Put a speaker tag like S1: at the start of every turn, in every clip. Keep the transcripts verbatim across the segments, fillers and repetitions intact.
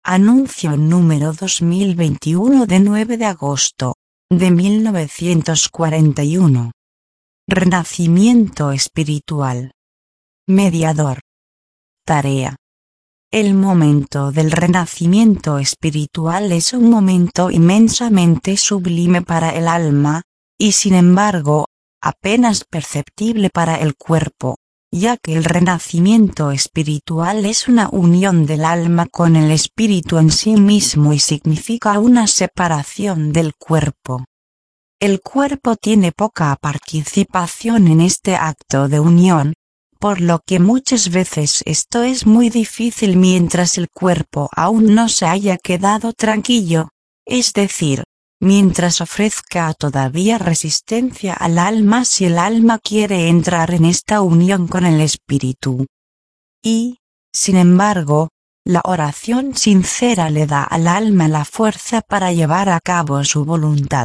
S1: Anuncio número dos mil veintiuno de nueve de agosto de mil novecientos cuarenta y uno. Renacimiento espiritual. Mediador. Tarea. El momento del renacimiento espiritual es un momento inmensamente sublime para el alma, y sin embargo, apenas perceptible para el cuerpo, ya que el renacimiento espiritual es una unión del alma con el espíritu en sí mismo y significa una separación del cuerpo. El cuerpo tiene poca participación en este acto de unión, por lo que muchas veces esto es muy difícil mientras el cuerpo aún no se haya quedado tranquilo, es decir, mientras ofrezca todavía resistencia al alma si el alma quiere entrar en esta unión con el espíritu. Y, sin embargo, la oración sincera le da al alma la fuerza para llevar a cabo su voluntad.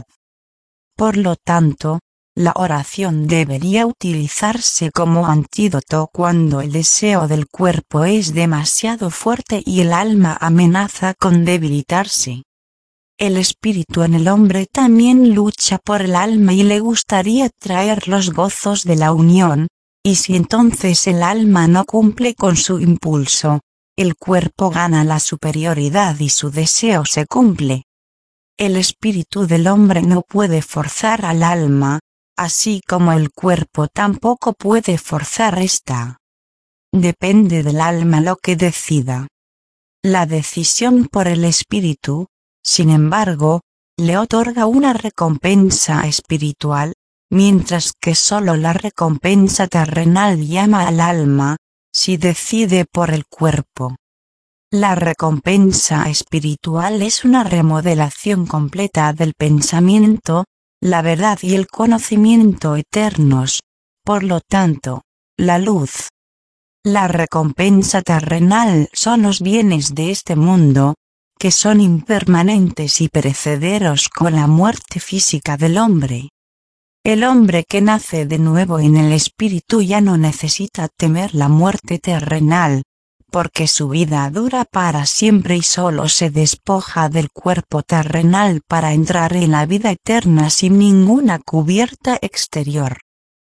S1: Por lo tanto, la oración debería utilizarse como antídoto cuando el deseo del cuerpo es demasiado fuerte y el alma amenaza con debilitarse. El espíritu en el hombre también lucha por el alma y le gustaría traer los gozos de la unión, y si entonces el alma no cumple con su impulso, el cuerpo gana la superioridad y su deseo se cumple. El espíritu del hombre no puede forzar al alma, así como el cuerpo tampoco puede forzar esta. Depende del alma lo que decida. La decisión por el espíritu, sin embargo, le otorga una recompensa espiritual, mientras que solo la recompensa terrenal llama al alma, si decide por el cuerpo. La recompensa espiritual es una remodelación completa del pensamiento, la verdad y el conocimiento eternos, por lo tanto, la luz. La recompensa terrenal son los bienes de este mundo, que son impermanentes y perecederos con la muerte física del hombre. El hombre que nace de nuevo en el espíritu ya no necesita temer la muerte terrenal, porque su vida dura para siempre y solo se despoja del cuerpo terrenal para entrar en la vida eterna sin ninguna cubierta exterior.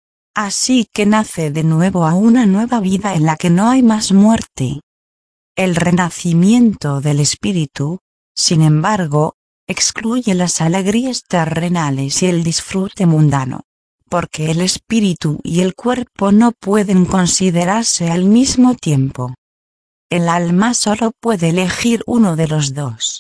S1: Así que nace de nuevo a una nueva vida en la que no hay más muerte. El renacimiento del espíritu, sin embargo, excluye las alegrías terrenales y el disfrute mundano, porque el espíritu y el cuerpo no pueden considerarse al mismo tiempo. El alma solo puede elegir uno de los dos.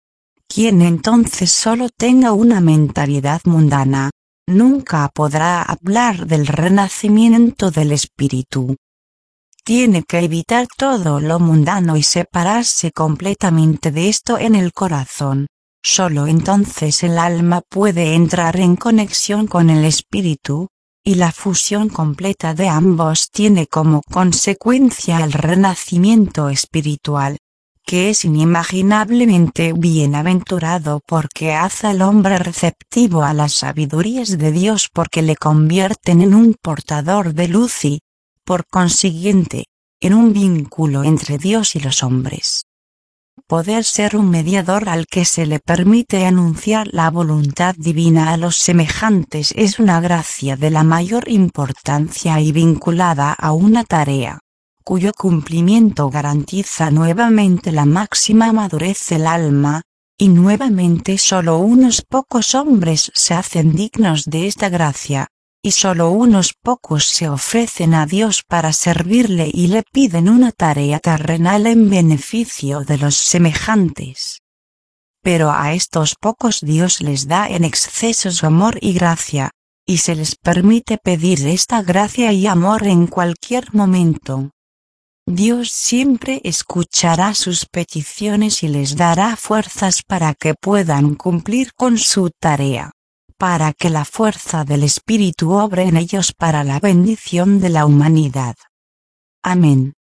S1: Quien entonces solo tenga una mentalidad mundana, nunca podrá hablar del renacimiento del espíritu. Tiene que evitar todo lo mundano y separarse completamente de esto en el corazón. Solo entonces el alma puede entrar en conexión con el espíritu, y la fusión completa de ambos tiene como consecuencia el renacimiento espiritual, que es inimaginablemente bienaventurado porque hace al hombre receptivo a las sabidurías de Dios porque le convierten en un portador de luz y, por consiguiente, en un vínculo entre Dios y los hombres. Poder ser un mediador al que se le permite anunciar la voluntad divina a los semejantes es una gracia de la mayor importancia y vinculada a una tarea, cuyo cumplimiento garantiza nuevamente la máxima madurez del alma, y nuevamente solo unos pocos hombres se hacen dignos de esta gracia. Y solo unos pocos se ofrecen a Dios para servirle y le piden una tarea terrenal en beneficio de los semejantes. Pero a estos pocos Dios les da en exceso su amor y gracia, y se les permite pedir esta gracia y amor en cualquier momento. Dios siempre escuchará sus peticiones y les dará fuerzas para que puedan cumplir con su tarea, para que la fuerza del Espíritu obre en ellos para la bendición de la humanidad. Amén.